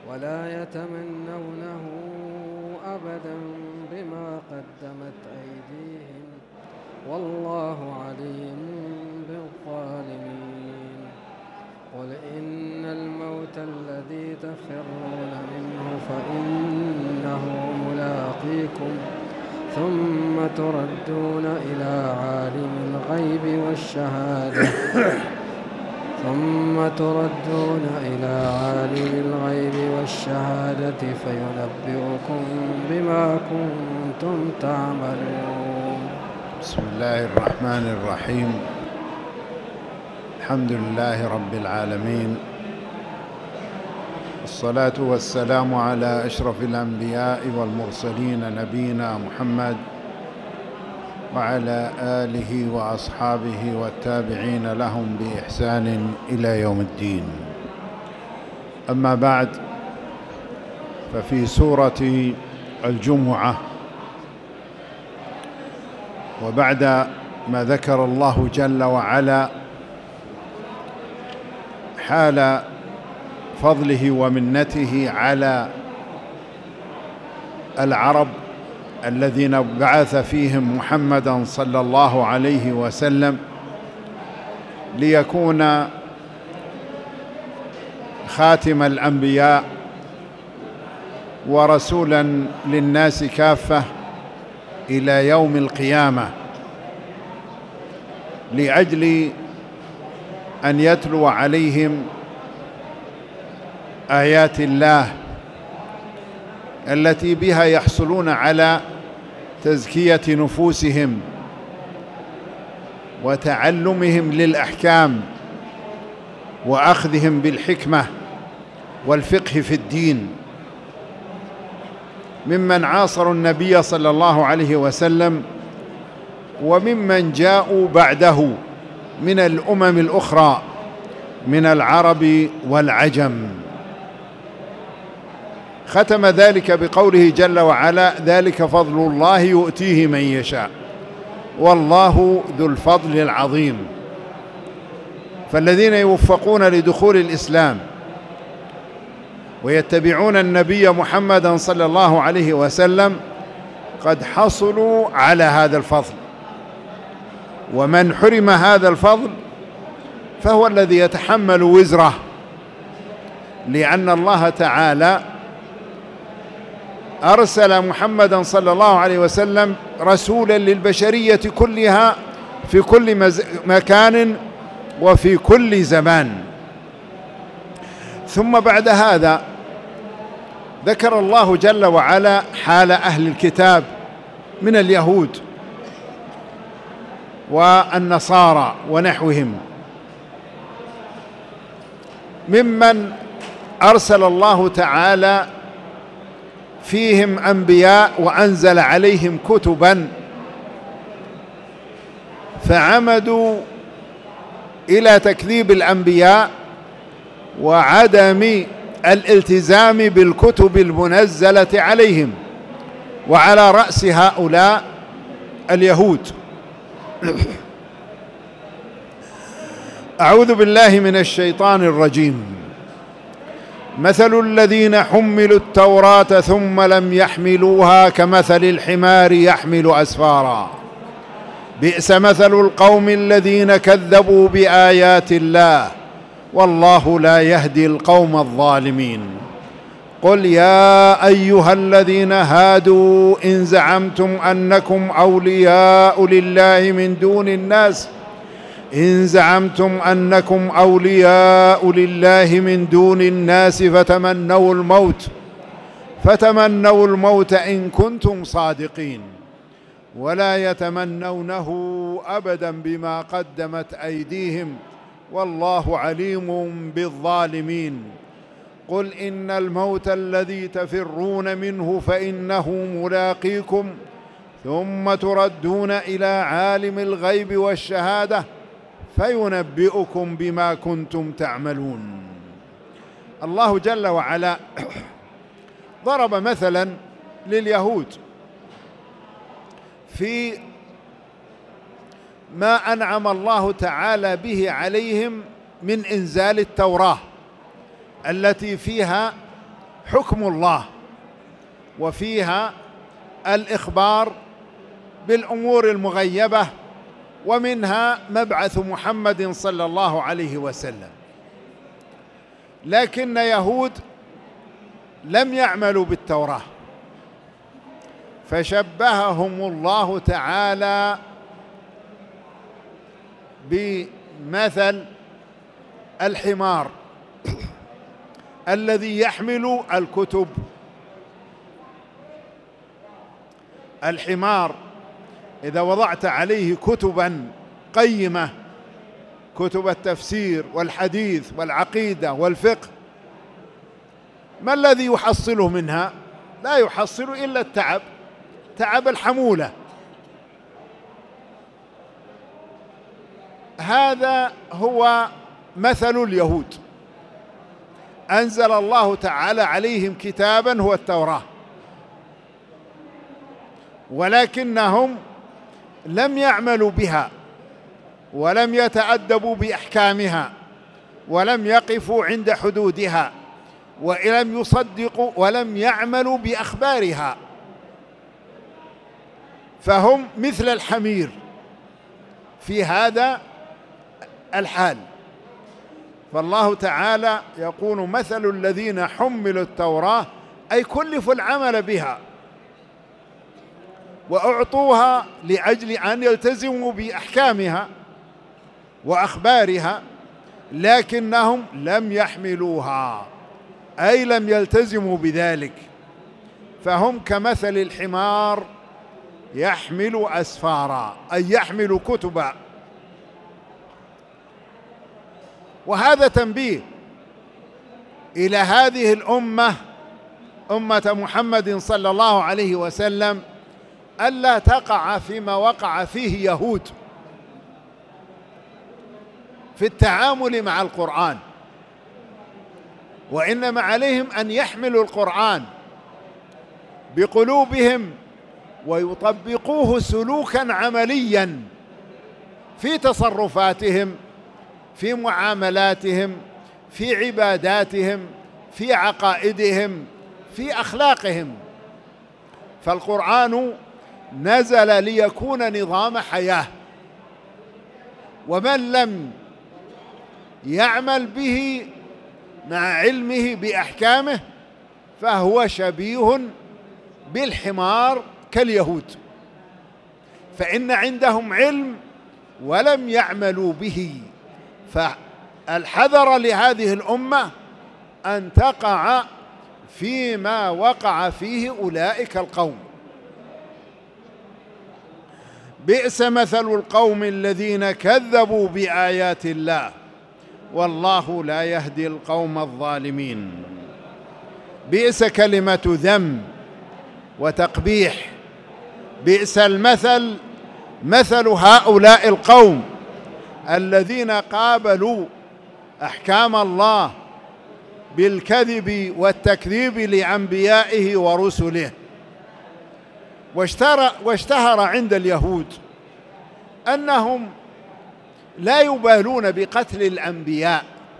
ولا يتمنونه أبدا بما قدمت أيديهم والله عليم بالظالمين. قل إن الموت الذي تفرون منه فإنه ملاقيكم ثم تردون إلى عالم الغيب والشهادة فينبئكم بما كنتم تعملون. بسم الله الرحمن الرحيم. الحمد لله رب العالمين، الصلاة والسلام على أشرف الأنبياء والمرسلين نبينا محمد وعلى آله وأصحابه والتابعين لهم بإحسان إلى يوم الدين. أما بعد، ففي سورة الجمعة وبعد ما ذكر الله جل وعلا حال فضله ومنته على العرب الذين بعث فيهم محمدا صلى الله عليه وسلم ليكون خاتم الأنبياء ورسولا للناس كافة إلى يوم القيامة، لأجل أن يتلو عليهم آيات الله التي بها يحصلون على تزكية نفوسهم وتعلمهم للأحكام وأخذهم بالحكمة والفقه في الدين، ممن عاصروا النبي صلى الله عليه وسلم وممن جاءوا بعده من الأمم الأخرى من العرب والعجم. ختم ذلك بقوله جل وعلا: ذلك فضل الله يؤتيه من يشاء والله ذو الفضل العظيم. فالذين يوفقون لدخول الإسلام ويتبعون النبي محمدا صلى الله عليه وسلم قد حصلوا على هذا الفضل، ومن حرم هذا الفضل فهو الذي يتحمل وزره، لأن الله تعالى أرسل محمدا صلى الله عليه وسلم رسولا للبشرية كلها في كل مكان وفي كل زمان. ثم بعد هذا ذكر الله جل وعلا حال أهل الكتاب من اليهود والنصارى ونحوهم، ممن أرسل الله تعالى فيهم أنبياء وأنزل عليهم كتبا فعمدوا إلى تكذيب الأنبياء وعدم الالتزام بالكتب المنزلة عليهم، وعلى رأس هؤلاء اليهود. أعوذ بالله من الشيطان الرجيم. مثل الذين حملوا التوراة ثم لم يحملوها كمثل الحمار يحمل أسفارا بئس مثل القوم الذين كذبوا بآيات الله والله لا يهدي القوم الظالمين. قل يا أيها الذين هادوا إن زعمتم أنكم أولياء لله من دون الناس فتمنوا الموت إن كنتم صادقين ولا يتمنونه أبدا بما قدمت أيديهم والله عليم بالظالمين. قل إن الموت الذي تفرون منه فإنه ملاقيكم ثم تردون إلى عالم الغيب والشهادة فينبئكم بما كنتم تعملون. الله جل وعلا ضرب مثلا لليهود في ما أنعم الله تعالى به عليهم من إنزال التوراة التي فيها حكم الله، وفيها الإخبار بالأمور المغيبة، ومنها مبعث محمد صلى الله عليه وسلم. لكن يهود لم يعملوا بالتوراة، فشبههم الله تعالى بمثل الحمار الذي يحمل الكتب. الحمار إذا وضعت عليه كتبا قيمة، كتب التفسير والحديث والعقيدة والفقه، ما الذي يحصله منها؟ لا يحصل إلا التعب، تعب الحمولة. هذا هو مثل اليهود، أنزل الله تعالى عليهم كتابا هو التوراة، ولكنهم لم يعملوا بها، ولم يتأدبوا بأحكامها، ولم يقفوا عند حدودها، ولم يصدقوا ولم يعملوا بأخبارها، فهم مثل الحمير في هذا الحال. فالله تعالى يقول: مثل الذين حملوا التوراة، أي كلفوا العمل بها وأعطوها لأجل أن يلتزموا بأحكامها وأخبارها، لكنهم لم يحملوها، أي لم يلتزموا بذلك، فهم كمثل الحمار يحمل أسفارا، أي يحمل كتبا. وهذا تنبيه إلى هذه الأمة، أمة محمد صلى الله عليه وسلم، ألا تقع فيما وقع فيه يهود في التعامل مع القرآن، وإنما عليهم أن يحملوا القرآن بقلوبهم ويطبقوه سلوكا عمليا في تصرفاتهم، في معاملاتهم، في عباداتهم، في عقائدهم، في أخلاقهم. فالقرآن نزل ليكون نظام حياة، ومن لم يعمل به مع علمه بأحكامه فهو شبيه بالحمار كاليهود، فإن عندهم علم ولم يعملوا به. فالحذر لهذه الأمة أن تقع فيما وقع فيه أولئك القوم. بئس مثل القوم الذين كذبوا بآيات الله والله لا يهدي القوم الظالمين. بئس كلمة ذم وتقبيح، بئس المثل مثل هؤلاء القوم الذين قابلوا أحكام الله بالكذب والتكذيب لأنبيائه ورسله. واشتهر عند اليهود أنهم لا يبالون بقتل الأنبياء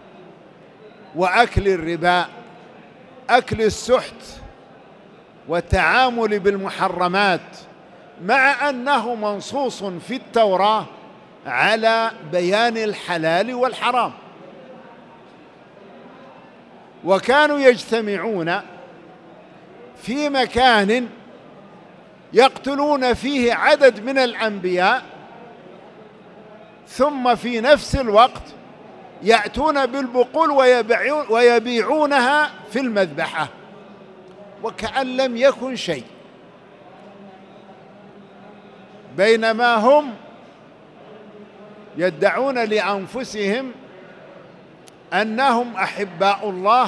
وأكل الربا، أكل السحت والتعامل بالمحرمات، مع أنه منصوص في التوراة على بيان الحلال والحرام. وكانوا يجتمعون في مكان يقتلون فيه عدد من الأنبياء، ثم في نفس الوقت يأتون بالبقول ويبيعونها في المذبحة وكأن لم يكن شيء، بينما هم يدعون لأنفسهم أنهم أحباء الله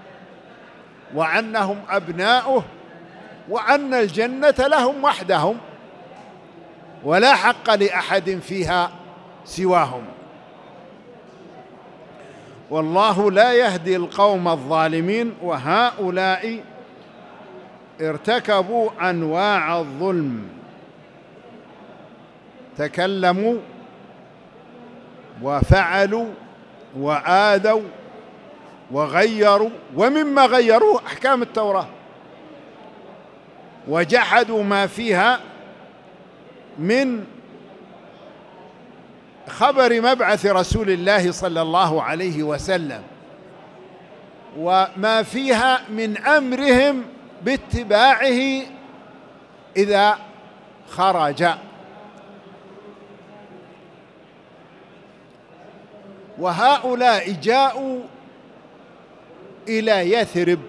وأنهم أبناؤه وأن الجنة لهم وحدهم ولا حق لأحد فيها سواهم. والله لا يهدي القوم الظالمين. وهؤلاء ارتكبوا أنواع الظلم، تكلموا وفعلوا وآذوا وغيروا، ومما غيروه أحكام التوراة، وجحدوا ما فيها من خبر مبعث رسول الله صلى الله عليه وسلم، وما فيها من أمرهم باتباعه إذا خرج. وهؤلاء جاءوا إلى يثرب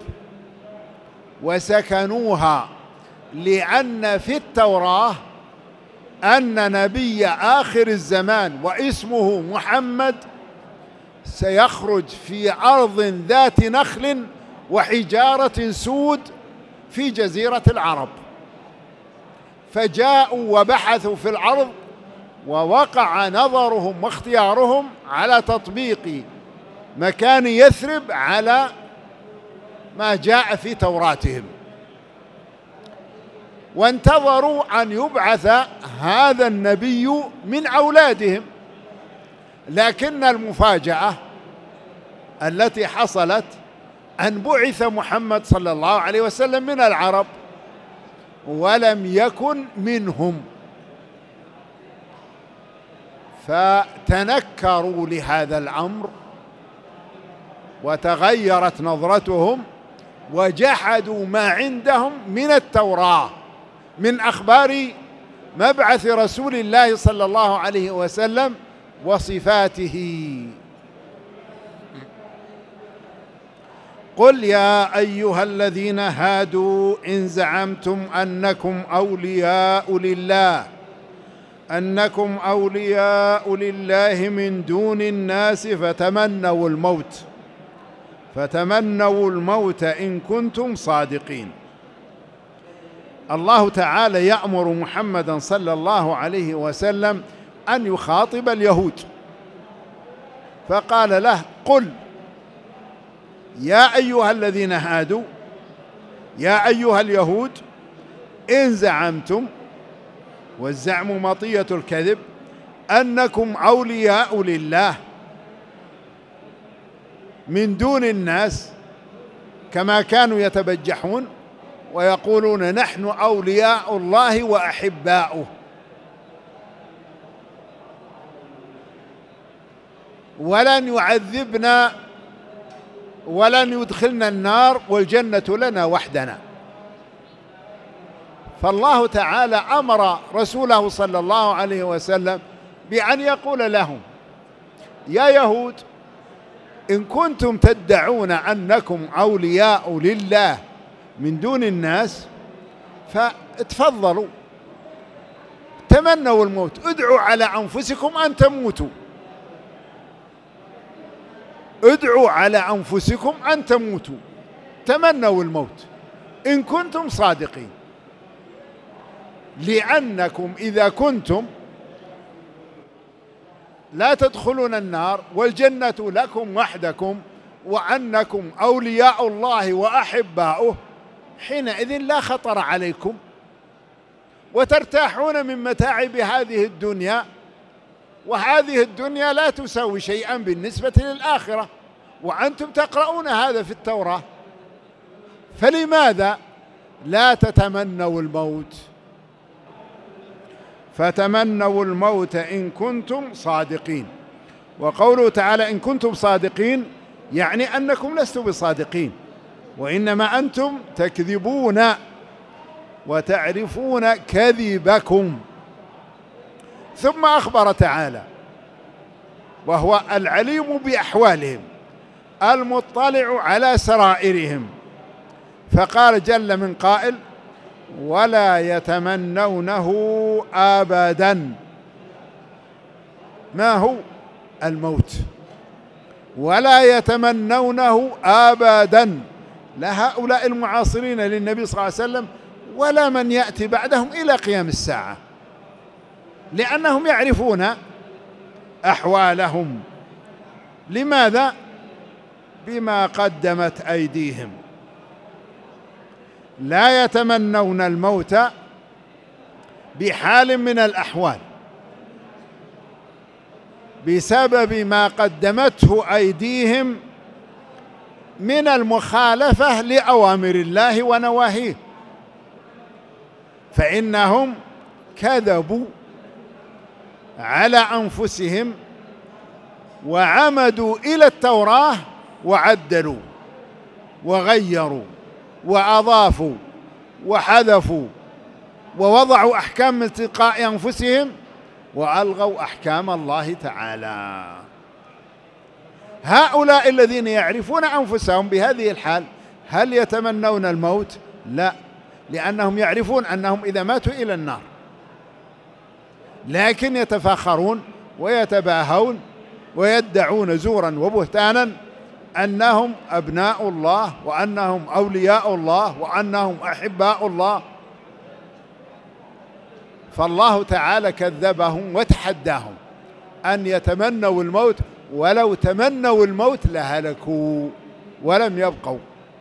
وسكنوها، لأن في التوراة أن نبي آخر الزمان واسمه محمد سيخرج في أرض ذات نخل وحجارة سود في جزيرة العرب. فجاءوا وبحثوا في الأرض، ووقع نظرهم واختيارهم على تطبيق مكان يثرب على ما جاء في توراتهم، وانتظروا أن يبعث هذا النبي من أولادهم. لكن المفاجأة التي حصلت أن بعث محمد صلى الله عليه وسلم من العرب ولم يكن منهم، فتنكروا لهذا الأمر وتغيرت نظرتهم، وجحدوا ما عندهم من التوراة من أخبار مبعث رسول الله صلى الله عليه وسلم وصفاته. قل يا أيها الذين هادوا إن زعمتم أنكم أولياء لله من دون الناس فتمنوا الموت إن كنتم صادقين. الله تعالى يأمر محمدا صلى الله عليه وسلم أن يخاطب اليهود، فقال له: قل يا أيها الذين هادوا، يا أيها اليهود، إن زعمتم، والزعم مطية الكذب، أنكم أولياء لله من دون الناس، كما كانوا يتبجحون ويقولون نحن أولياء الله وأحباؤه، ولن يعذبنا ولن يدخلنا النار والجنة لنا وحدنا. فالله تعالى أمر رسوله صلى الله عليه وسلم بأن يقول لهم: يا يهود، إن كنتم تدعون أنكم أولياء لله من دون الناس فتفضلوا تمنوا الموت، ادعوا على أنفسكم أن تموتوا، ادعوا على أنفسكم أن تموتوا، تمنوا الموت إن كنتم صادقين، لأنكم إذا كنتم لا تدخلون النار والجنة لكم وحدكم وأنكم أولياء الله وأحباؤه، حينئذ لا خطر عليكم وترتاحون من متاعب هذه الدنيا، وهذه الدنيا لا تساوي شيئا بالنسبة للآخرة، وأنتم تقرؤون هذا في التوراة، فلماذا لا تتمنوا الموت؟ فتمنوا الموت إن كنتم صادقين. وقوله تعالى إن كنتم صادقين يعني أنكم لستم بصادقين، وإنما أنتم تكذبون وتعرفون كذبكم. ثم أخبر تعالى وهو العليم بأحوالهم المطلع على سرائرهم، فقال جل من قائل: ولا يتمنونه أبدا. ما هو الموت؟ ولا يتمنونه أبدا، لا هؤلاء المعاصرين للنبي صلى الله عليه وسلم ولا من يأتي بعدهم إلى قيام الساعة، لأنهم يعرفون أحوالهم. لماذا؟ بما قدمت أيديهم. لا يتمنون الموت بحال من الأحوال بسبب ما قدمته أيديهم من المخالفة لأوامر الله ونواهيه، فإنهم كذبوا على أنفسهم وعمدوا إلى التوراة وعدلوا وغيروا وأضافوا وحذفوا ووضعوا أحكام من تلقاء أنفسهم وألغوا أحكام الله تعالى. هؤلاء الذين يعرفون أنفسهم بهذه الحال هل يتمنون الموت؟ لا، لأنهم يعرفون أنهم إذا ماتوا إلى النار، لكن يتفاخرون ويتباهون ويدعون زورا وبهتانا أنهم أبناء الله وأنهم أولياء الله وأنهم أحباء الله. فالله تعالى كذبهم وتحداهم أن يتمنوا الموت، ولو تمنوا الموت لهلكوا ولم يبقوا.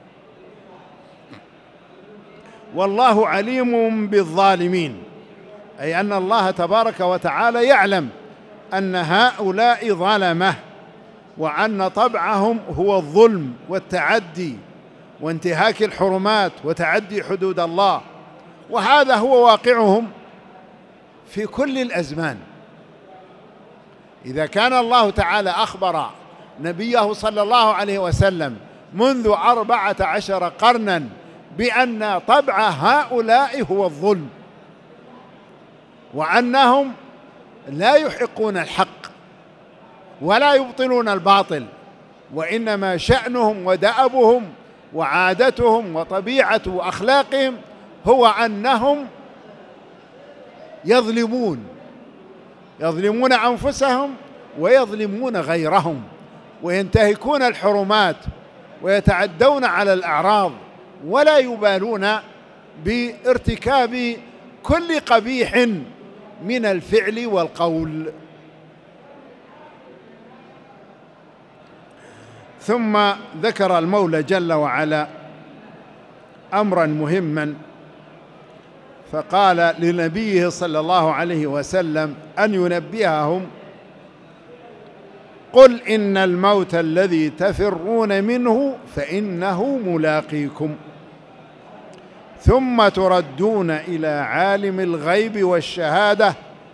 والله عليم بالظالمين، أي أن الله تبارك وتعالى يعلم أن هؤلاء ظلمة، وأن طبعهم هو الظلم والتعدي وانتهاك الحرمات وتعدي حدود الله، وهذا هو واقعهم في كل الأزمان. إذا كان الله تعالى أخبر نبيه صلى الله عليه وسلم منذ 14 قرنا بأن طبع هؤلاء هو الظلم، وأنهم لا يحقون الحق ولا يبطلون الباطل، وإنما شأنهم ودأبهم وعادتهم وطبيعة أخلاقهم هو أنهم يظلمون أنفسهم ويظلمون غيرهم وينتهكون الحرمات ويتعدون على الأعراض، ولا يبالون بارتكاب كل قبيح من الفعل والقول. ثم ذكر المولى جل وعلا أمرا مهما، فقال لنبيه صلى الله عليه وسلم أن ينبههم: قل إن الموت الذي تفرون منه فإنه ملاقيكم ثم تردون إلى عالم الغيب والشهادة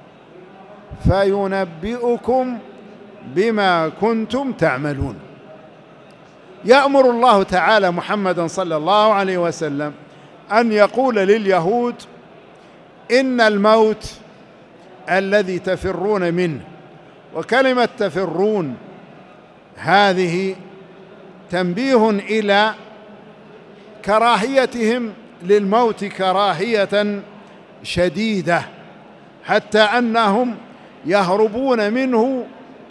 فينبئكم بما كنتم تعملون. يأمر الله تعالى محمدا صلى الله عليه وسلم أن يقول لليهود: إن الموت الذي تفرون منه، وكلمة تفرون هذه تنبيه إلى كراهيتهم للموت كراهية شديدة، حتى أنهم يهربون منه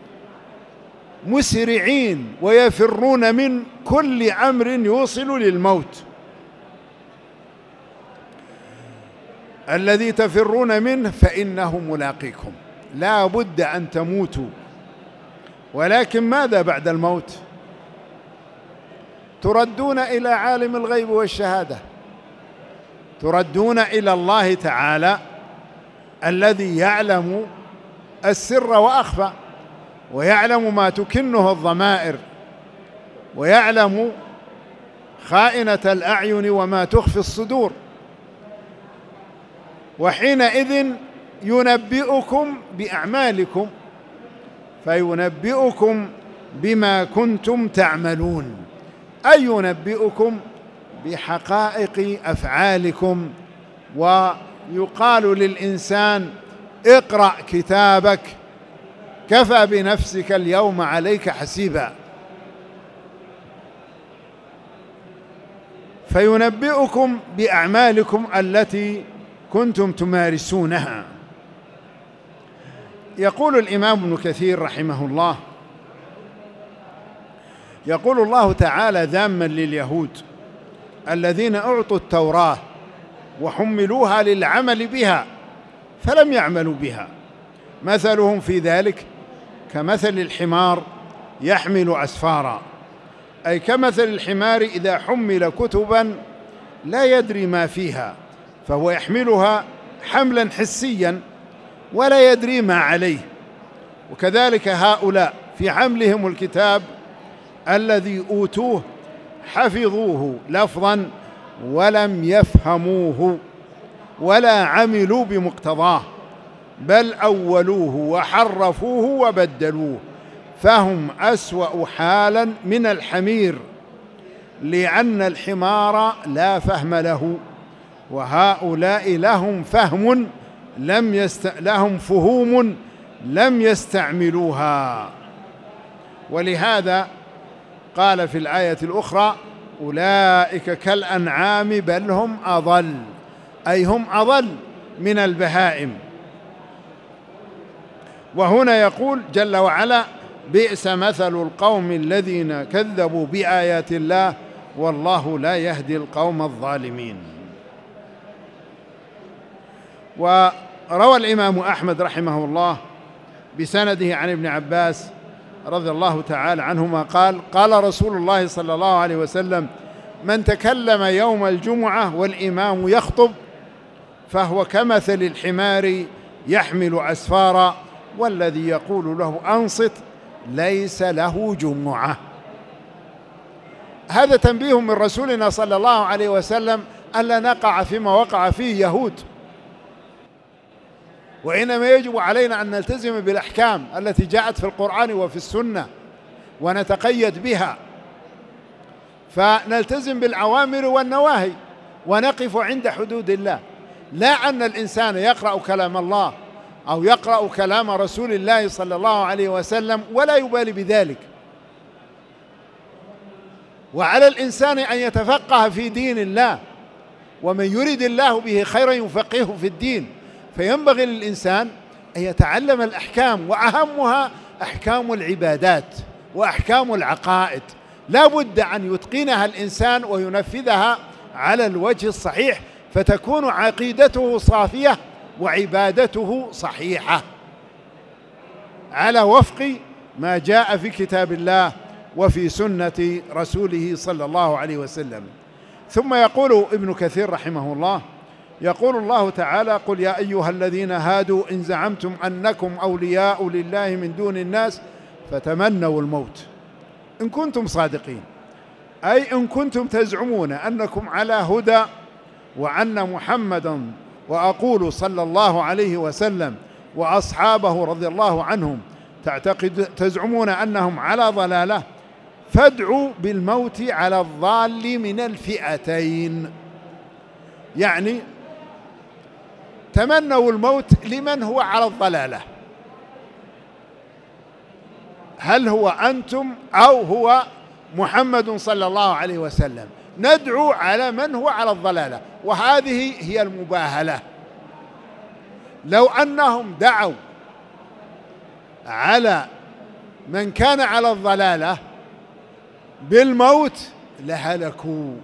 مسرعين ويفرون من كل أمر يوصل للموت. الذي تفرون منه فإنه ملاقيكم، لا بد أن تموتوا، ولكن ماذا بعد الموت؟ تردون إلى عالم الغيب والشهادة، تردون إلى الله تعالى الذي يعلم السر وأخفى، ويعلم ما تكنه الضمائر، ويعلم خائنة الأعين وما تخفي الصدور، وحينئذ ينبئكم بأعمالكم فينبئكم بما كنتم تعملون، أي ينبئكم بحقائق أفعالكم. ويقال للإنسان: اقرأ كتابك كفى بنفسك اليوم عليك حسيبا. فينبئكم بأعمالكم التي كنتم تمارسونها. يقول الإمام ابن كثير رحمه الله: يقول الله تعالى ذاما لليهود الذين أعطوا التوراة وحملوها للعمل بها فلم يعملوا بها: مثلهم في ذلك كمثل الحمار يحمل أسفارا، أي كمثل الحمار إذا حمل كتبا لا يدري ما فيها، فهو يحملها حملا حسيا ولا يدري ما عليه. وكذلك هؤلاء في حملهم الكتاب الذي أوتوه حفظوه لفظا ولم يفهموه ولا عملوا بمقتضاه، بل أولوه وحرفوه وبدلوه، فهم أسوأ حالا من الحمير، لأن الحمار لا فهم له، وهؤلاء لهم فهم لهم فهوم لم يستعملوها. ولهذا قال في الآية الأخرى: أولئك كالأنعام بل هم أضل، أي هم أضل من البهائم. وهنا يقول جل وعلا: بئس مثل القوم الذين كذبوا بآيات الله والله لا يهدي القوم الظالمين. وروى الإمام أحمد رحمه الله بسنده عن ابن عباس رضي الله تعالى عنهما قال: قال رسول الله صلى الله عليه وسلم: من تكلم يوم الجمعة والإمام يخطب فهو كمثل الحمار يحمل أسفارا، والذي يقول له أنصت ليس له جمعة. هذا تنبيه من رسولنا صلى الله عليه وسلم ألا نقع فيما وقع فيه يهود، وإنما يجب علينا أن نلتزم بالأحكام التي جاءت في القرآن وفي السنة ونتقيد بها، فنلتزم بالأوامر والنواهي ونقف عند حدود الله، لا أن الإنسان يقرأ كلام الله أو يقرأ كلام رسول الله صلى الله عليه وسلم ولا يبالي بذلك. وعلى الإنسان أن يتفقه في دين الله، ومن يريد الله به خيرا يفقهه في الدين، فينبغي للإنسان أن يتعلم الأحكام، وأهمها أحكام العبادات وأحكام العقائد، لا بد أن يتقنها الإنسان وينفذها على الوجه الصحيح، فتكون عقيدته صافية وعبادته صحيحة على وفق ما جاء في كتاب الله وفي سنة رسوله صلى الله عليه وسلم. ثم يقول ابن كثير رحمه الله: يقول الله تعالى: قل يا أيها الذين هادوا إن زعمتم أنكم أولياء لله من دون الناس فتمنوا الموت إن كنتم صادقين، أي إن كنتم تزعمون أنكم على هدى وأن محمدا وأقول صلى الله عليه وسلم وأصحابه رضي الله عنهم تزعمون أنهم على ضلالة، فادعوا بالموت على الضال من الفئتين. يعني تمنوا الموت لمن هو على الضلالة، هل هو أنتم أو هو محمد صلى الله عليه وسلم، ندعو على من هو على الضلالة، وهذه هي المباهلة. لو أنهم دعوا على من كان على الضلالة بالموت لهلكوا،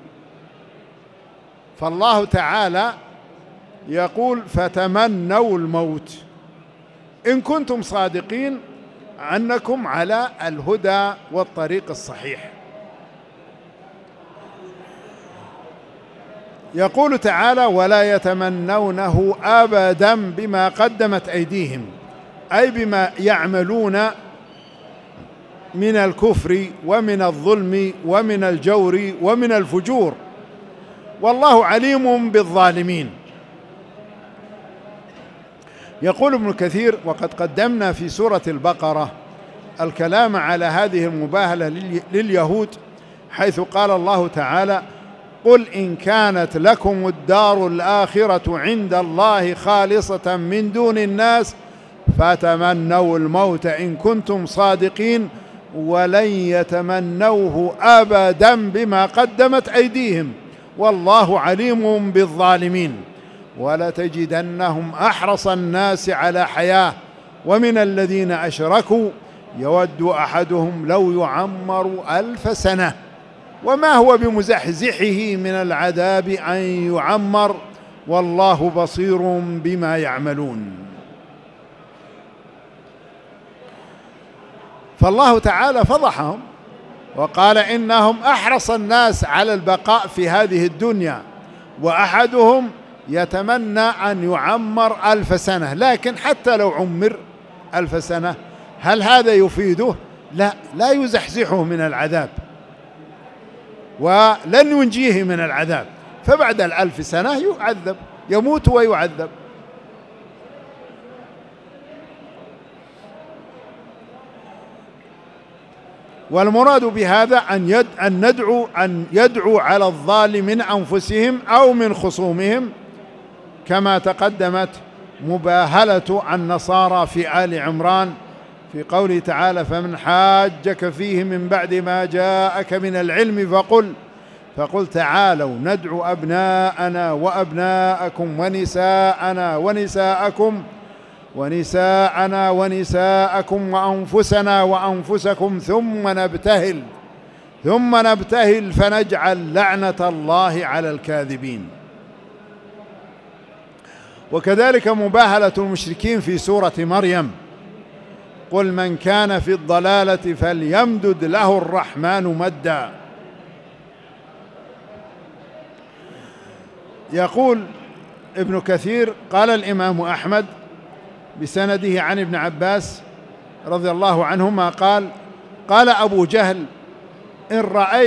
فالله تعالى يقول: فتمنوا الموت إن كنتم صادقين أنكم على الهدى والطريق الصحيح. يقول تعالى: ولا يتمنونه أبدا بما قدمت أيديهم، أي بما يعملون من الكفر ومن الظلم ومن الجور ومن الفجور، والله عليم بالظالمين. يقول ابن كثير: وقد قدمنا في سورة البقرة الكلام على هذه المباهلة لليهود، حيث قال الله تعالى: قل إن كانت لكم الدار الآخرة عند الله خالصة من دون الناس فتمنوا الموت إن كنتم صادقين ولن يتمنوه أبدا بما قدمت أيديهم والله عليم بالظالمين. ولتجدنهم أحرص الناس على حياة ومن الذين أشركوا يود أحدهم لو يعمر 1000 سنة وما هو بمزحزحه من العذاب أن يعمر والله بصير بما يعملون. فالله تعالى فضحهم وقال إنهم أحرص الناس على البقاء في هذه الدنيا، وأحدهم يتمنى أن يعمر 1000 سنة، لكن حتى لو عمر 1000 سنة هل هذا يفيده؟ لا يزحزحه من العذاب. ولن ينجيه من العذاب، فبعد 1000 سنة يعذب، يموت ويعذب. والمراد بهذا أن يدعو على الضال من أنفسهم أو من خصومهم، كما تقدمت مباهلة النصارى في آل عمران في قوله تعالى: فمن حاجك فيه من بعد ما جاءك من العلم فقل تعالوا ندعو أبناءنا وأبناءكم ونساءكم وأنفسنا وأنفسكم ثم نبتهل فنجعل لعنة الله على الكاذبين. وكذلك مباهلة المشركين في سورة مريم: قل من كان في الضلالة فليمدد له الرحمن مدا. يقول ابن كثير: قال الإمام أحمد بسنده عن ابن عباس رضي الله عنهما قال أبو جهل: إن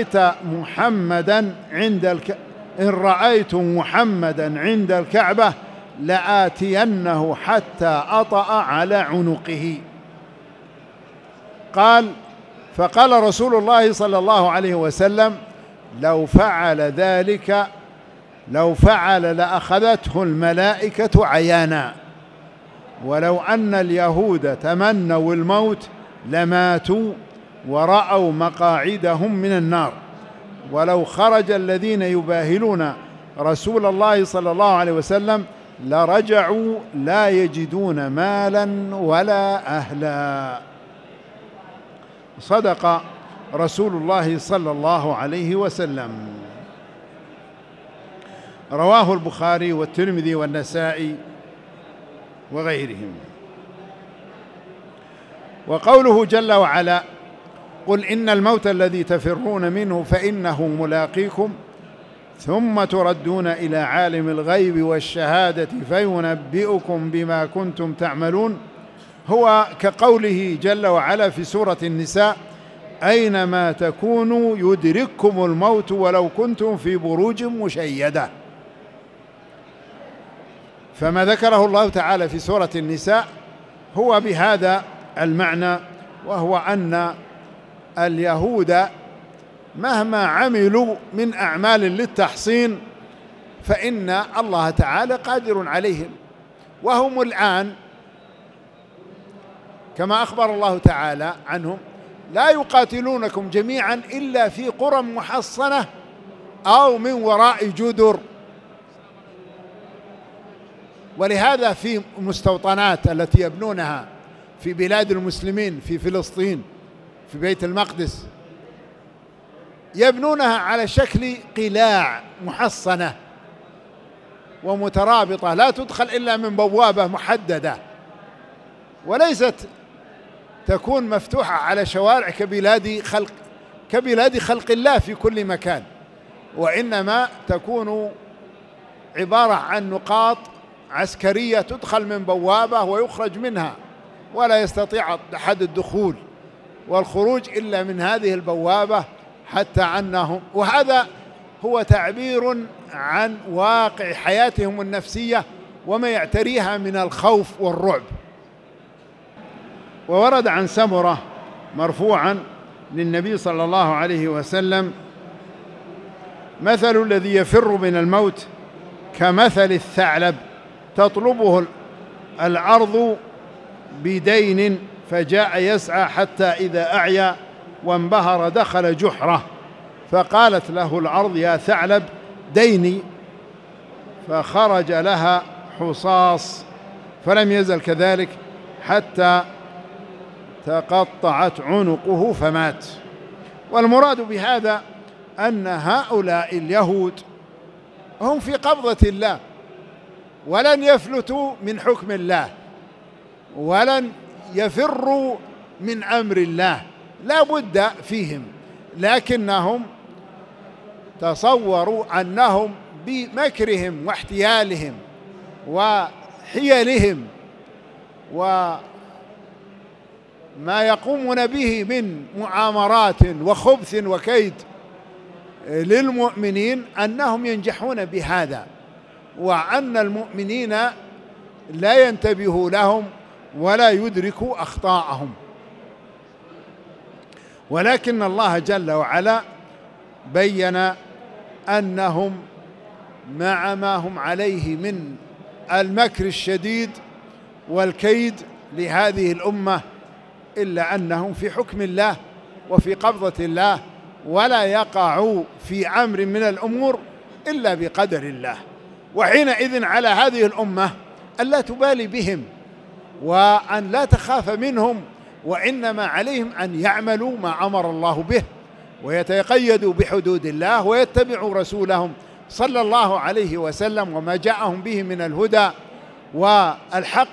رأيت محمدا عند الكعبة لآتينه حتى أطأ على عنقه. فقال رسول الله صلى الله عليه وسلم: لو فعل لأخذته الملائكة عيانا، ولو أن اليهود تمنوا الموت لماتوا ورأوا مقاعدهم من النار، ولو خرج الذين يباهلون رسول الله صلى الله عليه وسلم لرجعوا لا يجدون مالا ولا أهلا. صدق رسول الله صلى الله عليه وسلم. رواه البخاري والترمذي والنسائي وغيرهم. وقوله جل وعلا: قل إن الموت الذي تفرون منه فإنه ملاقيكم ثم تردون إلى عالم الغيب والشهادة فينبئكم بما كنتم تعملون، هو كقوله جل وعلا في سورة النساء: أينما تكونوا يدرككم الموت ولو كنتم في بروج مشيدة. فما ذكره الله تعالى في سورة النساء هو بهذا المعنى، وهو أن اليهود مهما عملوا من أعمال للتحصين فإن الله تعالى قادر عليهم، وهم الآن كما أخبر الله تعالى عنهم: لا يقاتلونكم جميعا إلا في قرى محصنة أو من وراء جدر. ولهذا في المستوطنات التي يبنونها في بلاد المسلمين في فلسطين في بيت المقدس يبنونها على شكل قلاع محصنة ومترابطة لا تدخل إلا من بوابة محددة، وليست تكون مفتوحة على شوارع كبلاد خلق الله في كل مكان، وإنما تكون عبارة عن نقاط عسكرية تدخل من بوابة ويخرج منها، ولا يستطيع أحد الدخول والخروج إلا من هذه البوابة حتى عنهم. وهذا هو تعبير عن واقع حياتهم النفسية وما يعتريها من الخوف والرعب. وورد عن سمرة مرفوعا للنبي صلى الله عليه وسلم: مثل الذي يفر من الموت كمثل الثعلب تطلبه العرض بدين فجاء يسعى حتى إذا أعيا وانبهر دخل جحره، فقالت له العرض: يا ثعلب ديني، فخرج لها حصاص، فلم يزل كذلك حتى تقطعت عنقه فمات. والمراد بهذا أن هؤلاء اليهود هم في قبضة الله ولن يفلتوا من حكم الله ولن يفروا من أمر الله، لا بد فيهم، لكنهم تصوروا أنهم بمكرهم واحتيالهم وحيلهم وما يقومون به من مؤامرات وخبث وكيد للمؤمنين أنهم ينجحون بهذا، وأن المؤمنين لا ينتبهوا لهم ولا يدركوا أخطاءهم، ولكن الله جل وعلا بين أنهم مع ما هم عليه من المكر الشديد والكيد لهذه الأمة، إلا أنهم في حكم الله وفي قبضة الله، ولا يقعوا في أمر من الأمور إلا بقدر الله. وحينئذ على هذه الأمة أن لا تبالي بهم وأن لا تخاف منهم، وإنما عليهم أن يعملوا ما أمر الله به ويتقيدوا بحدود الله ويتبعوا رسولهم صلى الله عليه وسلم وما جاءهم به من الهدى والحق،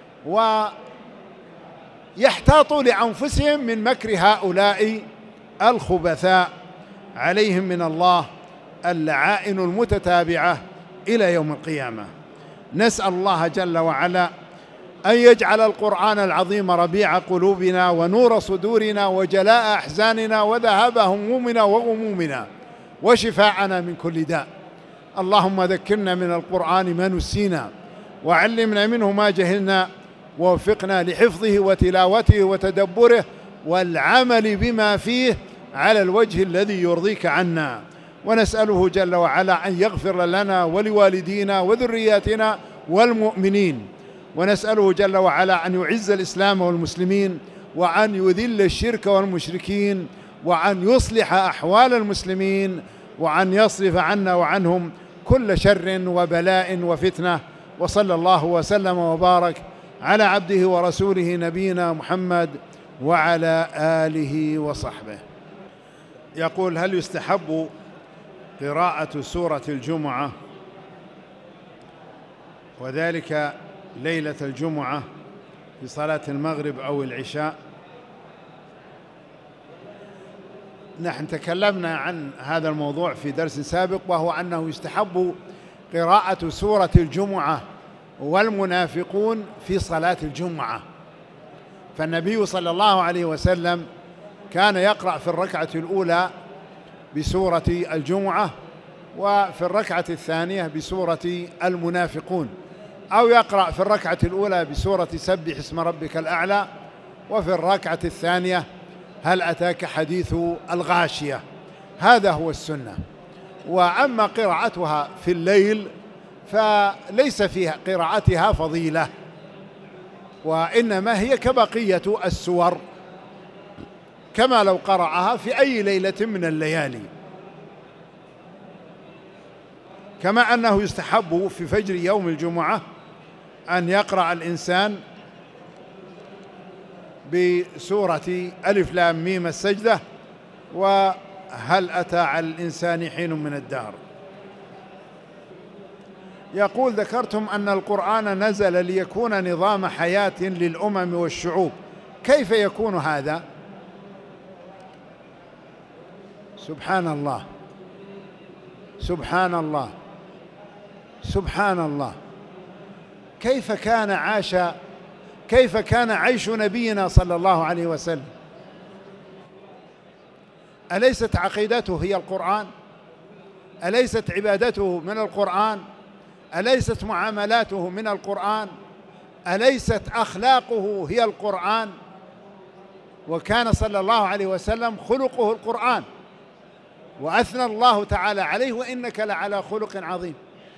ويحتاطوا لأنفسهم من مكر هؤلاء الخبثاء، عليهم من الله اللعائن المتتابعة إلى يوم القيامة. نسأل الله جل وعلا أن يجعل القرآن العظيم ربيع قلوبنا ونور صدورنا وجلاء أحزاننا وذهاب همومنا وغمومنا وشفاءنا من كل داء. اللهم ذكرنا من القرآن ما نسينا، وعلمنا منه ما جهلنا، ووفقنا لحفظه وتلاوته وتدبره والعمل بما فيه على الوجه الذي يرضيك عنا. ونسأله جل وعلا أن يغفر لنا ولوالدينا وذرياتنا والمؤمنين، ونسأله جل وعلا أن يعز الإسلام والمسلمين، وأن يذل الشرك والمشركين، وأن يصلح أحوال المسلمين، وأن يصرف عنا وعنهم كل شر وبلاء وفتنة. وصلى الله وسلم وبارك على عبده ورسوله نبينا محمد وعلى آله وصحبه. يقول: هل يستحب قراءة سورة الجمعة وذلك ليلة الجمعة في صلاة المغرب أو العشاء؟ نحن تكلمنا عن هذا الموضوع في درس سابق، وهو أنه يستحب قراءة سورة الجمعة والمنافقون في صلاة الجمعة. فالنبي صلى الله عليه وسلم كان يقرأ في الركعة الأولى بسورة الجمعة، وفي الركعة الثانية بسورة المنافقون، أو يقرأ في الركعة الأولى بسورة سبح اسم ربك الأعلى، وفي الركعة الثانية هل أتاك حديث الغاشية. هذا هو السنة. وأما قراءتها في الليل فليس فيها قراءتها فضيلة، وإنما هي كبقية السور، كما لو قرأها في أي ليلة من الليالي. كما أنه يستحب في فجر يوم الجمعة أن يقرأ الإنسان بسورة ألف لام ميم السجدة وهل أتى على الإنسان حين من الدهر. يقول: ذكرتم أن القرآن نزل ليكون نظام حياة للأمم والشعوب، كيف يكون هذا؟ سبحان الله سبحان الله سبحان الله. كيف كان عيش نبينا صلى الله عليه وسلم؟ أليست عقيدته هي القرآن؟ أليست عبادته من القرآن؟ أليست معاملاته من القرآن؟ أليست أخلاقه هي القرآن؟ وكان صلى الله عليه وسلم خلقه القرآن، وأثنى الله تعالى عليه: وإنك لعلى خلق عظيم.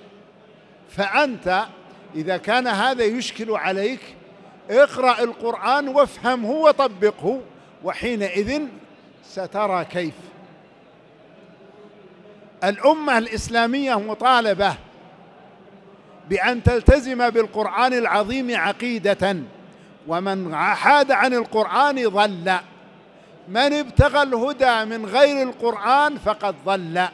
فأنت إذا كان هذا يشكل عليك اقرأ القرآن وافهمه وطبقه، وحينئذ سترى كيف. الأمة الإسلامية مطالبة بأن تلتزم بالقرآن العظيم عقيدة، ومن حاد عن القرآن ضل، من ابتغى الهدى من غير القرآن فقد ضل.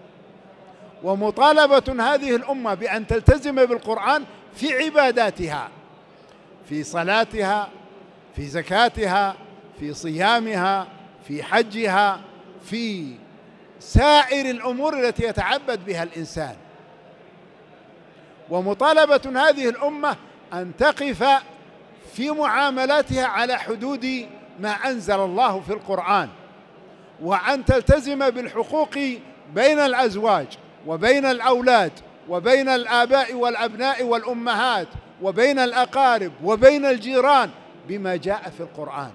ومطالبة هذه الأمة بأن تلتزم بالقرآن في عباداتها، في صلاتها، في زكاتها، في صيامها، في حجها، في سائر الأمور التي يتعبد بها الإنسان. ومطالبة هذه الأمة أن تقف في معاملاتها على حدود ما أنزل الله في القرآن، وأن تلتزم بالحقوق بين الأزواج وبين الأولاد وبين الآباء والأبناء والأمهات وبين الأقارب وبين الجيران بما جاء في القرآن.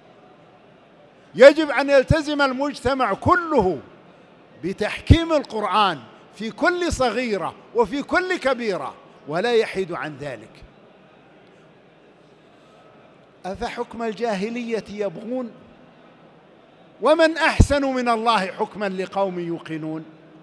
يجب أن يلتزم المجتمع كله بتحكيم القرآن في كل صغيرة وفي كل كبيرة ولا يحيد عن ذلك. أفحكم الجاهلية يبغون ومن أحسن من الله حكما لقوم يوقنون.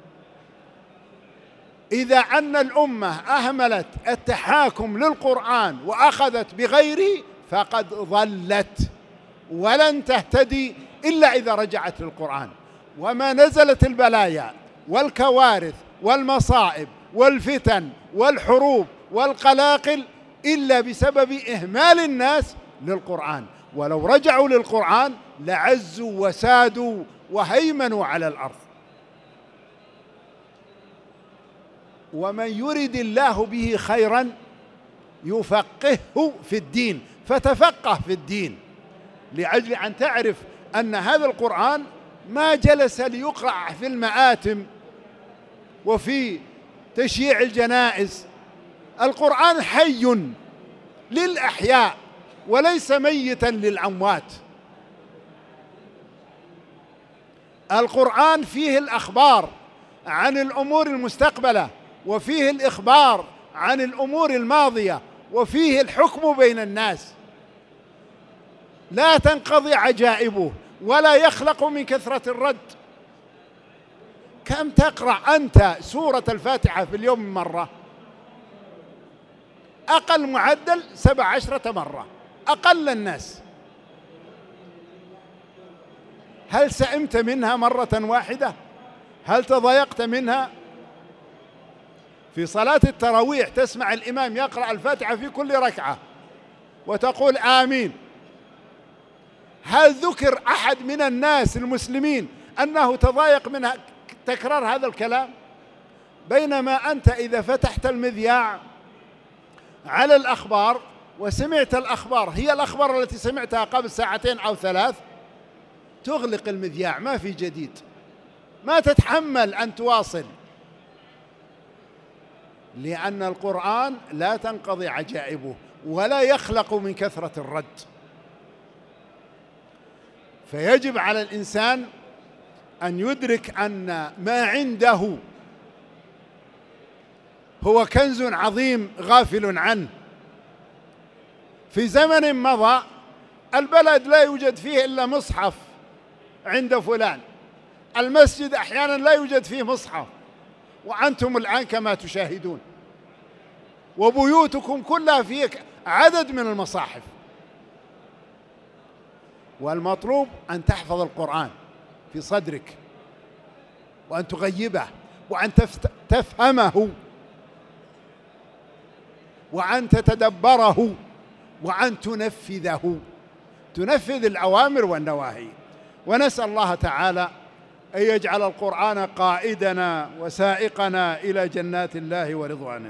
إذا أن الأمة أهملت التحاكم للقرآن وأخذت بغيره فقد ضلت ولن تهتدي إلا إذا رجعت للقرآن. وما نزلت البلايا والكوارث والمصائب والفتن والحروب والقلاقل إلا بسبب إهمال الناس للقرآن، ولو رجعوا للقرآن لعزوا وسادوا وهيمنوا على الأرض. ومن يرد الله به خيرا يفقهه في الدين، فتفقه في الدين لأجل أن تعرف أن هذا القرآن ما جلس ليقرأ في المآتم وفي تشييع الجنائز. القرآن حي للأحياء وليس ميتا للأموات. القرآن فيه الأخبار عن الأمور المستقبلة وفيه الإخبار عن الأمور الماضية وفيه الحكم بين الناس. لا تنقضي عجائبه ولا يخلق من كثرة الرد. كم تقرأ أنت سورة الفاتحة في اليوم مرة؟ أقل معدل 17 مرة، أقل الناس. هل سئمت منها مرة واحدة؟ هل تضايقت منها؟ في صلاة التراويح تسمع الإمام يقرأ الفاتحة في كل ركعة وتقول آمين. هل ذكر أحد من الناس المسلمين أنه تضايق منها تكرار هذا الكلام؟ بينما أنت إذا فتحت المذياع على الأخبار وسمعت الأخبار هي الأخبار التي سمعتها قبل ساعتين أو 3، تغلق المذياع، ما في جديد، ما تتحمل أن تواصل، لأن القرآن لا تنقضي عجائبه ولا يخلق من كثرة الرد. فيجب على الإنسان أن يدرك أن ما عنده هو كنز عظيم غافل عنه. في زمن مضى البلد لا يوجد فيه إلا مصحف عند فلان، المسجد أحيانا لا يوجد فيه مصحف، وأنتم الآن كما تشاهدون وبيوتكم كلها فيه عدد من المصاحف. والمطلوب أن تحفظ القرآن في صدرك وأن تغيبه وأن تفهمه وأن تتدبره وأن تنفذ الأوامر والنواهي. ونسأل الله تعالى أن يجعل القرآن قائدنا وسائقنا إلى جنات الله ورضوانه.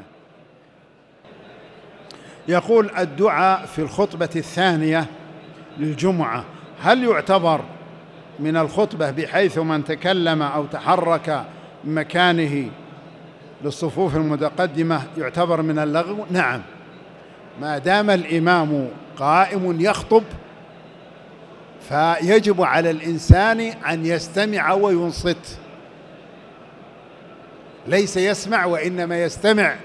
يقول الدعاء في الخطبة الثانية للجمعة هل يعتبر من الخطبة بحيث من تكلم أو تحرك من مكانه للصفوف المتقدمة يعتبر من اللغو؟ نعم، ما دام الإمام قائم يخطب فيجب على الإنسان أن يستمع وينصت، ليس يسمع وإنما يستمع.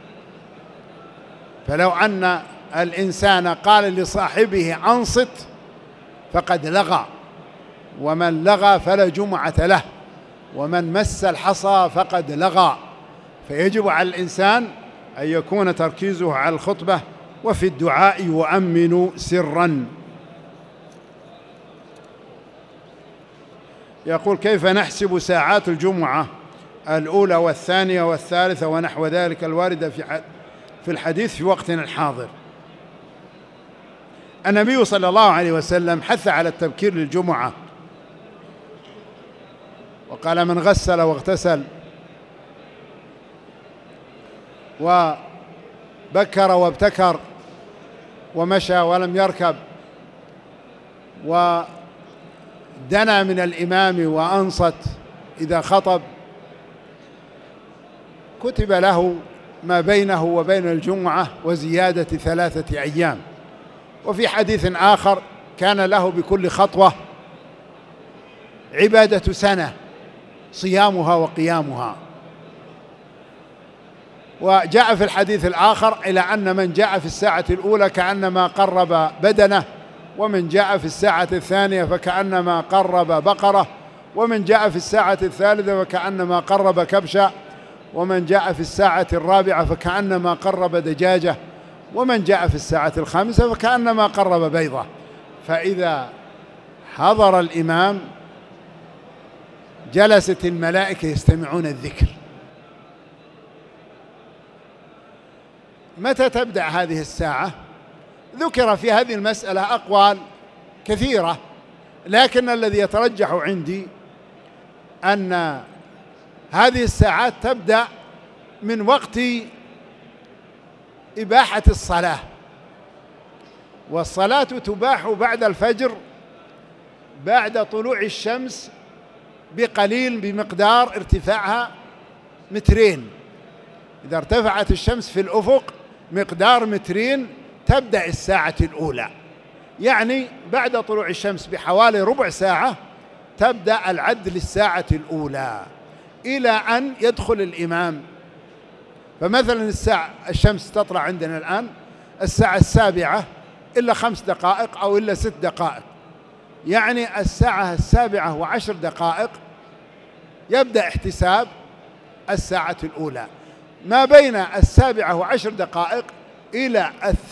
فلو أن الإنسان قال لصاحبه أنصت فقد لغى، ومن لغى فلا جمعة له، ومن مس الحصى فقد لغى. فيجب على الإنسان أن يكون تركيزه على الخطبة وفي الدعاء يؤمن سرا. يقول كيف نحسب ساعات الجمعة الأولى والثانية والثالثة ونحو ذلك الواردة في الحديث في وقتنا الحاضر؟ النبي صلى الله عليه وسلم حث على التبكير للجمعة وقال من غسل واغتسل وبكر وابتكر ومشى ولم يركب ودنا من الإمام وأنصت إذا خطب كتب له ما بينه وبين الجمعة وزيادة 3 أيام. وفي حديث آخر كان له بكل خطوة عبادة سنة صيامها وقيامها. وجاء في الحديث الآخر إلى أن من جاء في الساعة الأولى كأنما قرب بدنه، ومن جاء في الساعة الثانية فكأنما قرب بقرة، ومن جاء في الساعة الثالثة فكأنما قرب كبشة، ومن جاء في الساعة الرابعة فكأنما قرب دجاجة، ومن جاء في الساعة الخامسة فكأنما قرب بيضة. فإذا حضر الإمام جلست الملائكة يستمعون الذكر. متى تبدأ هذه الساعة؟ ذكر في هذه المسألة أقوال كثيرة، لكن الذي يترجح عندي أن هذه الساعات تبدأ من وقت إباحة الصلاة، والصلاة تباح بعد الفجر بعد طلوع الشمس بقليل بمقدار ارتفاعها 2 متر. إذا ارتفعت الشمس في الأفق مقدار 2 متر تبدأ الساعة الأولى، يعني بعد طلوع الشمس بحوالي ربع ساعة تبدأ العد للساعة الأولى إلى أن يدخل الإمام. فمثلا الشمس تطلع عندنا الآن الساعة 7 إلا 5 دقائق أو إلا 6 دقائق، يعني الساعة 7:10 يبدأ احتساب الساعة الأولى. ما بين 7:10 إلى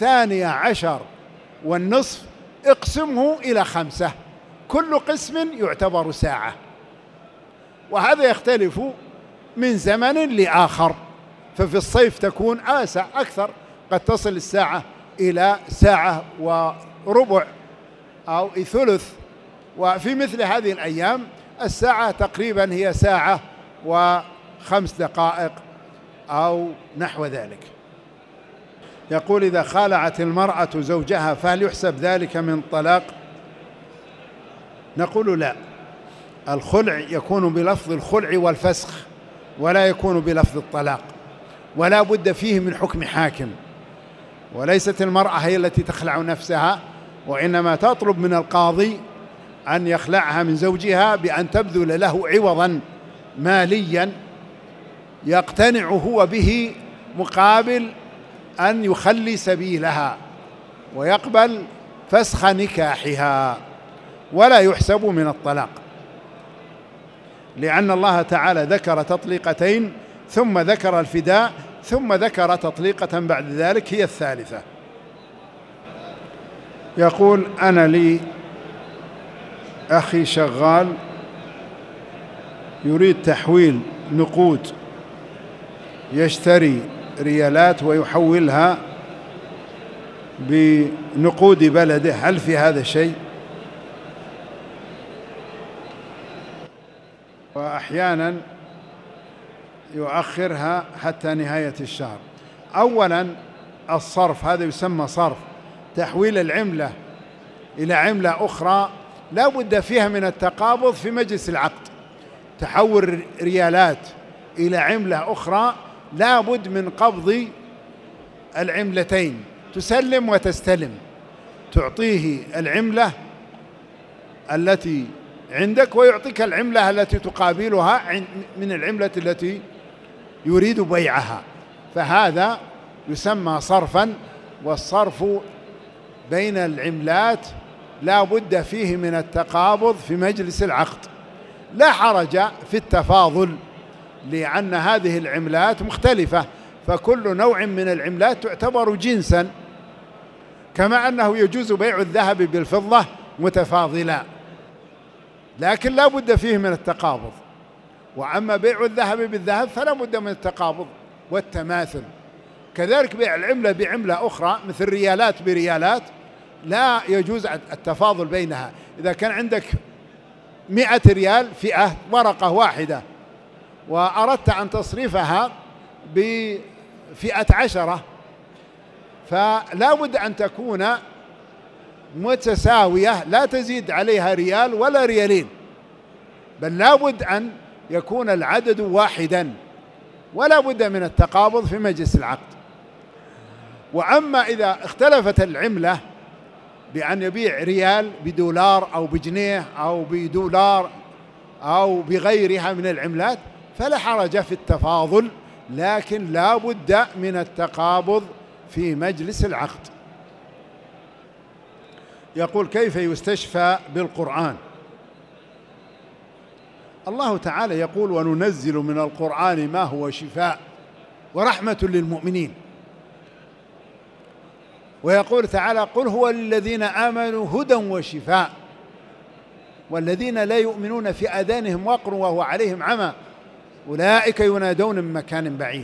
12:30 اقسمه إلى 5، كل قسم يعتبر ساعة، وهذا يختلف من زمن لآخر. ففي الصيف تكون آسع أكثر، قد تصل الساعة إلى 1:15 أو 1/3، وفي مثل هذه الأيام الساعة تقريبا هي 1:05 دقائق أو نحو ذلك. يقول: إذا خالعت المرأة زوجها فهل يحسب ذلك من طلاق؟ نقول لا، الخلع يكون بلفظ الخلع والفسخ ولا يكون بلفظ الطلاق، ولا بد فيه من حكم حاكم. وليست المرأة هي التي تخلع نفسها، وإنما تطلب من القاضي أن يخلعها من زوجها بأن تبذل له عوضا ماليا يقتنع هو به مقابل أن يخلي سبيلها ويقبل فسخ نكاحها، ولا يحسب من الطلاق، لأن الله تعالى ذكر تطليقتين ثم ذكر الفداء ثم ذكر تطليقة بعد ذلك هي الثالثة. يقول: أنا لي أخي شغال يريد تحويل نقود، يشتري ريالات ويحولها بنقود بلده، هل في هذا شيء؟ وأحيانا يؤخرها حتى نهاية الشهر. أولا الصرف هذا يسمى صرف، تحويل العملة إلى عملة أخرى لا بد فيها من التقابض في مجلس العقد. تحول ريالات إلى عملة أخرى لا بد من قبض العملتين، تسلم وتستلم، تعطيه العملة التي عندك ويعطيك العملة التي تقابلها من العملة التي يريد بيعها، فهذا يسمى صرفا. والصرف بين العملات لا بد فيه من التقابض في مجلس العقد، لا حرج في التفاضل، لأن هذه العملات مختلفة، فكل نوع من العملات تعتبر جنسا، كما أنه يجوز بيع الذهب بالفضة متفاضلا، لكن لا بد فيه من التقابض. وأما بيع الذهب بالذهب فلا بد من التقابض والتماثل. كذلك بيع العملة بعملة أخرى مثل ريالات بريالات لا يجوز التفاضل بينها. إذا كان عندك 100 ريال فئة ورقة واحدة وأردت أن تصرفها بفئة 10، فلا بد أن تكون متساوية، لا تزيد عليها ريال ولا ريالين، بل لا بد أن يكون العدد واحدا، ولا بد من التقابض في مجلس العقد. وأما إذا اختلفت العملة بأن يبيع ريال بدولار أو بجنيه أو بدولار أو بغيرها من العملات فلا حرج في التفاضل، لكن لا بد من التقابض في مجلس العقد. يقول: كيف يستشفى بالقرآن؟ الله تعالى يقول: وننزل من القرآن ما هو شفاء ورحمة للمؤمنين. ويقول تعالى: قل هو للذين آمنوا هدى وشفاء والذين لا يؤمنون في آذانهم وقر وهو عليهم عمى أولئك ينادون من مكان بعيد.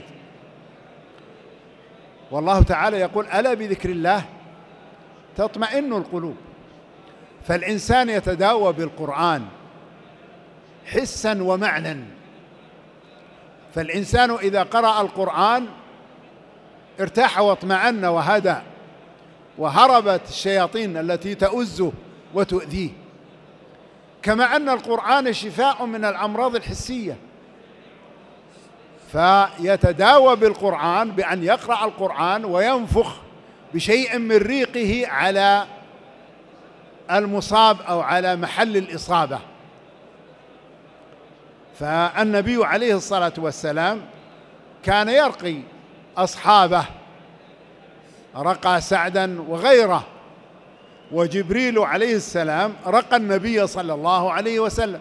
والله تعالى يقول: ألا بذكر الله تطمئن القلوب. فالإنسان يتداوى بالقرآن حسا ومعنى. فالإنسان إذا قرأ القرآن ارتاح واطمأن وهدى، وهربت الشياطين التي تؤزه وتؤذيه. كما أن القرآن شفاء من الأمراض الحسية، فيتداوى بالقرآن بأن يقرأ القرآن وينفخ بشيء من ريقه على المصاب أو على محل الإصابة. فالنبي عليه الصلاة والسلام كان يرقي أصحابه، رقى سعدا وغيره، وجبريل عليه السلام رقى النبي صلى الله عليه وسلم.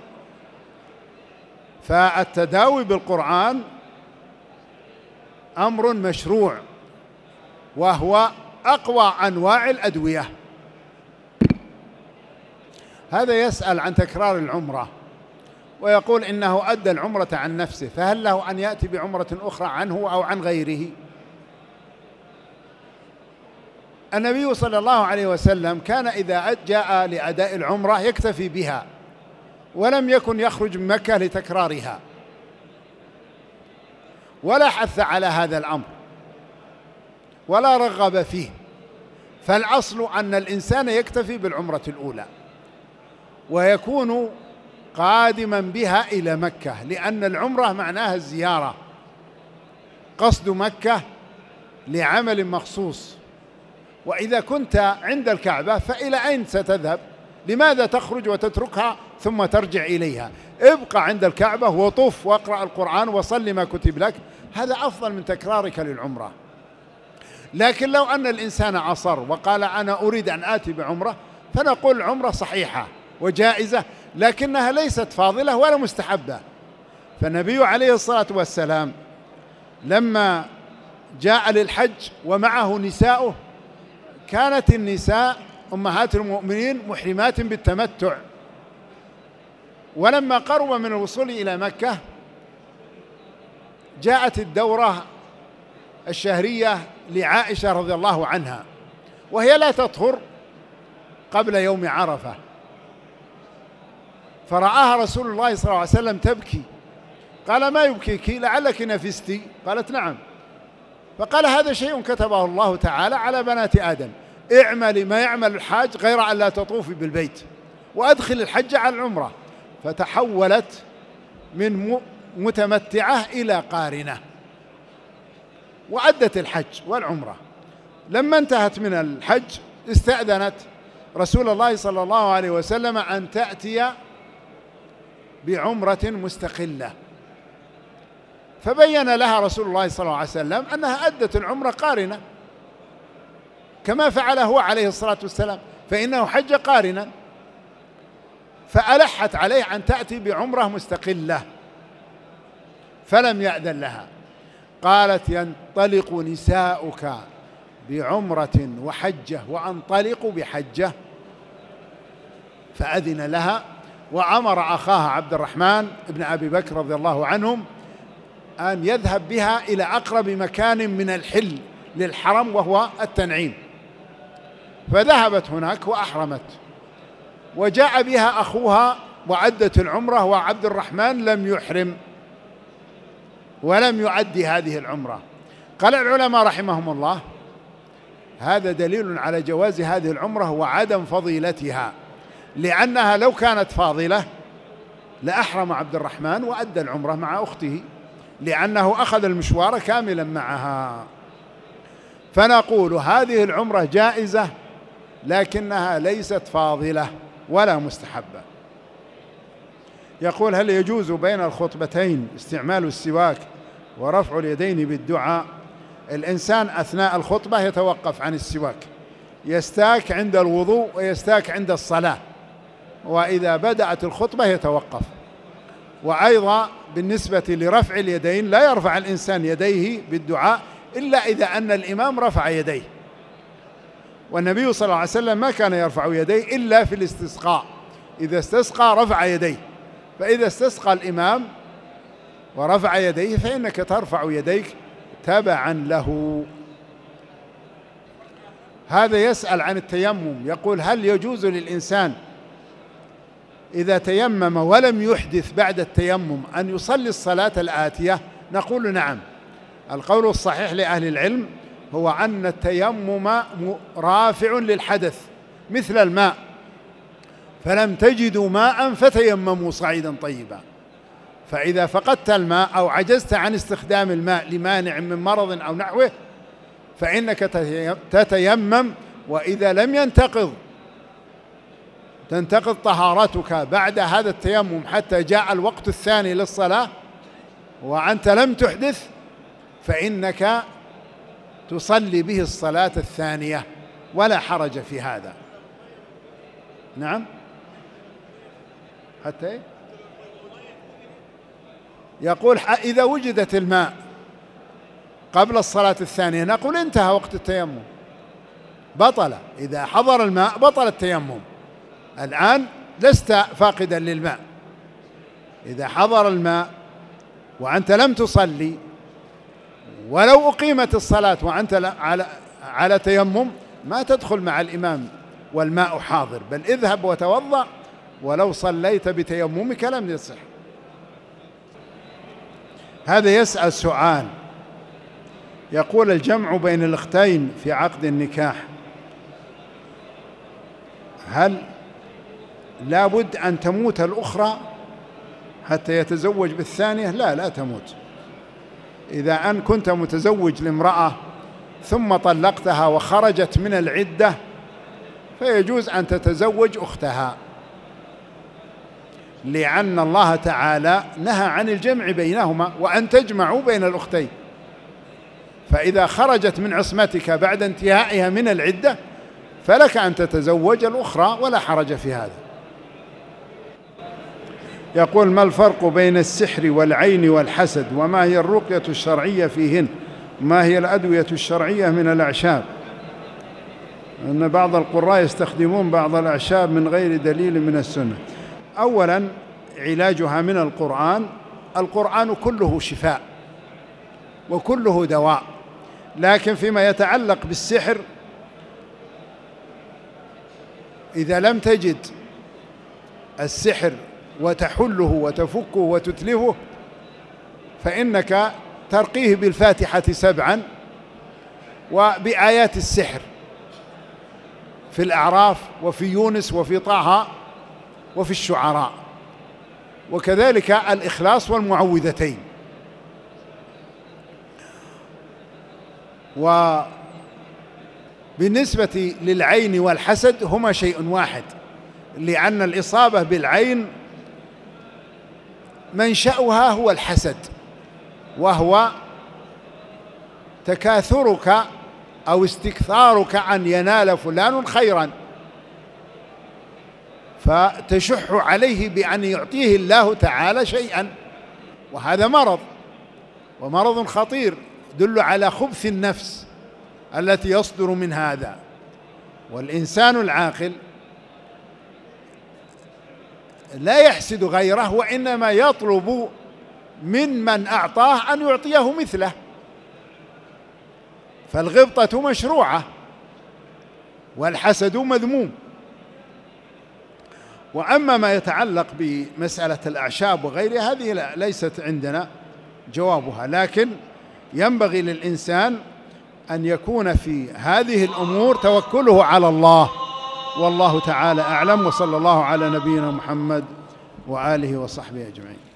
فالتداوي بالقرآن أمر مشروع، وهو أقوى أنواع الأدوية. هذا يسأل عن تكرار العمرة ويقول إنه أدى العمرة عن نفسه، فهل له أن يأتي بعمرة أخرى عنه أو عن غيره؟ النبي صلى الله عليه وسلم كان إذا جاء لأداء العمرة يكتفي بها، ولم يكن يخرج من مكة لتكرارها، ولا حث على هذا الأمر ولا رغب فيه. فالأصل أن الإنسان يكتفي بالعمرة الأولى ويكون قادما بها إلى مكة، لأن العمرة معناها الزيارة، قصد مكة لعمل مخصوص. وإذا كنت عند الكعبة فإلى أين ستذهب؟ لماذا تخرج وتتركها ثم ترجع إليها؟ ابقى عند الكعبة وطف واقرأ القرآن وصل ما كتب لك، هذا أفضل من تكرارك للعمرة. لكن لو أن الإنسان عصر وقال أنا أريد أن آتي بعمرة، فنقول العمرة صحيحة وجائزة، لكنها ليست فاضلة ولا مستحبة. فالنبي عليه الصلاة والسلام لما جاء للحج ومعه نساؤه، كانت النساء أمهات المؤمنين محرمات بالتمتع، ولما قرب من الوصول إلى مكة جاءت الدورة الشهرية لعائشة رضي الله عنها، وهي لا تطهر قبل يوم عرفة، فرآها رسول الله صلى الله عليه وسلم تبكي، قال: ما يبكيك؟ لعلك نفستي؟ قالت: نعم. فقال: هذا شيء كتبه الله تعالى على بنات آدم، اعملي ما يعمل الحاج غير أن لا تطوفي بالبيت، وأدخل الحج على العمرة. فتحولت من متمتعة إلى قارنة، وأدت الحج والعمرة. لما انتهت من الحج استأذنت رسول الله صلى الله عليه وسلم أن تأتي بعمرة مستقلة، فبين لها رسول الله صلى الله عليه وسلم أنها أدت العمرة قارنة كما فعل هو عليه الصلاة والسلام، فإنه حج قارنا. فألحت عليه أن تأتي بعمرة مستقلة، فلم يأذن لها. قالت: ينطلق نساؤك بعمرة وحجة وأنطلق بحجة. فأذن لها، وأمر أخاها عبد الرحمن بن أبي بكر رضي الله عنهم أن يذهب بها إلى أقرب مكان من الحل للحرم وهو التنعيم، فذهبت هناك وأحرمت، وجاء بها أخوها وعدت العمرة، وعبد الرحمن لم يحرم ولم يؤدي هذه العمرة. قال العلماء رحمهم الله: هذا دليل على جواز هذه العمرة وعدم فضيلتها، لأنها لو كانت فاضلة لأحرم عبد الرحمن وأدى العمرة مع أخته، لأنه أخذ المشوار كاملا معها. فنقول هذه العمرة جائزة لكنها ليست فاضلة ولا مستحبة. يقول: هل يجوز بين الخطبتين استعمال السواك ورفع اليدين بالدعاء؟ الإنسان أثناء الخطبة يتوقف عن السواك، يستاك عند الوضوء ويستاك عند الصلاة، وإذا بدأت الخطبة يتوقف. وأيضا بالنسبة لرفع اليدين لا يرفع الإنسان يديه بالدعاء إلا إذا أن الإمام رفع يديه، والنبي صلى الله عليه وسلم ما كان يرفع يديه إلا في الاستسقاء، إذا استسقى رفع يديه. فإذا استسقى الإمام ورفع يديه فإنك ترفع يديك تبعا له. هذا يسأل عن التيمم، يقول: هل يجوز للإنسان إذا تيمم ولم يحدث بعد التيمم أن يصلي الصلاة الآتية؟ نقول: نعم. القول الصحيح لأهل العلم هو أن التيمم رافع للحدث مثل الماء، فلم تجدوا ماء فتيمموا صعيدا طيبا. فإذا فقدت الماء أو عجزت عن استخدام الماء لمانع من مرض أو نحوه فإنك تتيمم، وإذا لم تنتقض طهارتك بعد هذا التيمم حتى جاء الوقت الثاني للصلاة وأنت لم تحدث فإنك تصلي به الصلاة الثانية ولا حرج في هذا. نعم. حتى يقول: إذا وجدت الماء قبل الصلاة الثانية نقول انتهى وقت التيمم، بطل. إذا حضر الماء بطل التيمم. الآن لست فاقدا للماء، إذا حضر الماء وأنت لم تصلي ولو أقيمت الصلاة وأنت على تيمم ما تدخل مع الإمام والماء حاضر، بل اذهب وتوضأ ولو صليت بتيممك لم يصح. هذا يسأل سؤال، يقول: الجمع بين الأختين في عقد النكاح هل لا بد أن تموت الأخرى حتى يتزوج بالثانية؟ لا تموت. إذا أن كنت متزوج لامرأة ثم طلقتها وخرجت من العدة فيجوز أن تتزوج أختها، لأن الله تعالى نهى عن الجمع بينهما وأن تجمعوا بين الأختين. فإذا خرجت من عصمتك بعد انتهائها من العدة فلك أن تتزوج الأخرى ولا حرج في هذا. يقول: ما الفرق بين السحر والعين والحسد، وما هي الرقية الشرعية فيهن، ما هي الأدوية الشرعية من الأعشاب؟ أن بعض القراء يستخدمون بعض الأعشاب من غير دليل من السنة. أولا علاجها من القرآن كله شفاء وكله دواء، لكن فيما يتعلق بالسحر إذا لم تجد السحر وتحله وتفكه وتتلفه فإنك ترقيه بالفاتحة 7 وبآيات السحر في الأعراف وفي يونس وفي طه وفي الشعراء، وكذلك الإخلاص والمعوذتين. وبالنسبة للعين والحسد هما شيء واحد، لأن الإصابة بالعين منشأها هو الحسد، وهو تكاثرك أو استكثارك أن ينال فلان خيرا فتشح عليه بأن يعطيه الله تعالى شيئا، وهذا مرض ومرض خطير يدل على خبث النفس التي يصدر من هذا. والإنسان العاقل لا يحسد غيره، وإنما يطلب من أعطاه أن يعطيه مثله، فالغبطة مشروعة والحسد مذموم. وأما ما يتعلق بمسألة الأعشاب وغيرها هذه ليست عندنا جوابها، لكن ينبغي للإنسان أن يكون في هذه الأمور توكله على الله، والله تعالى أعلم، وصلى الله على نبينا محمد وآله وصحبه أجمعين.